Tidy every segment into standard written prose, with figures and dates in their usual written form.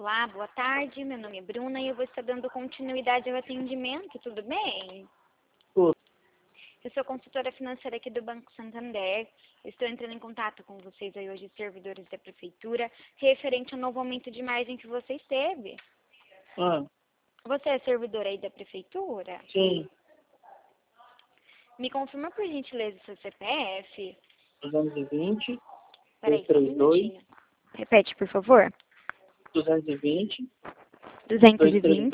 Olá, boa tarde. Meu nome é Bruna e eu vou estar dando continuidade ao atendimento, tudo bem? Tudo. Eu sou consultora financeira aqui do Banco Santander. Estou entrando em contato com vocês aí hoje, servidores da prefeitura, referente ao novo aumento de margem que vocês teve. Você é servidor aí da prefeitura? Sim. Me confirma por gentileza o seu CPF. 220, Peraí, só um 232, minutinho. Repete, por favor. 220, 220.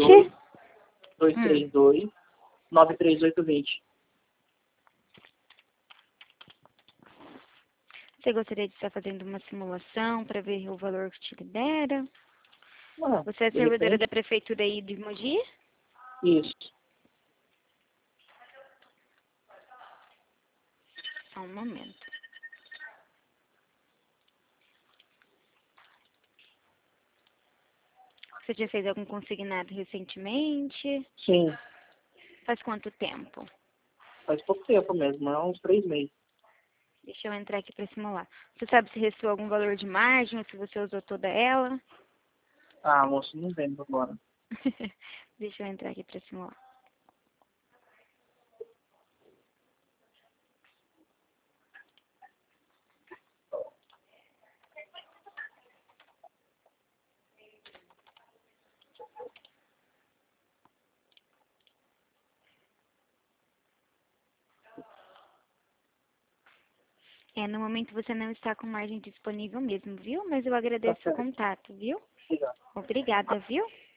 232, 93820. Você gostaria de estar fazendo uma simulação para ver o valor que te libera? Você é De servidora repente, da prefeitura aí de Mogi? isso. Só um momento. Você já fez algum consignado recentemente? Sim. Faz quanto tempo? Faz pouco tempo mesmo, há uns 3 meses. Deixa eu entrar aqui para simular. Você sabe se restou algum valor de margem ou se você usou toda ela? Ah, moço, não lembro agora. Deixa eu entrar aqui para simular. No momento você não está com margem disponível mesmo, viu? Mas eu Tá agradeço o certo. contato, viu? Obrigado. Obrigada, viu?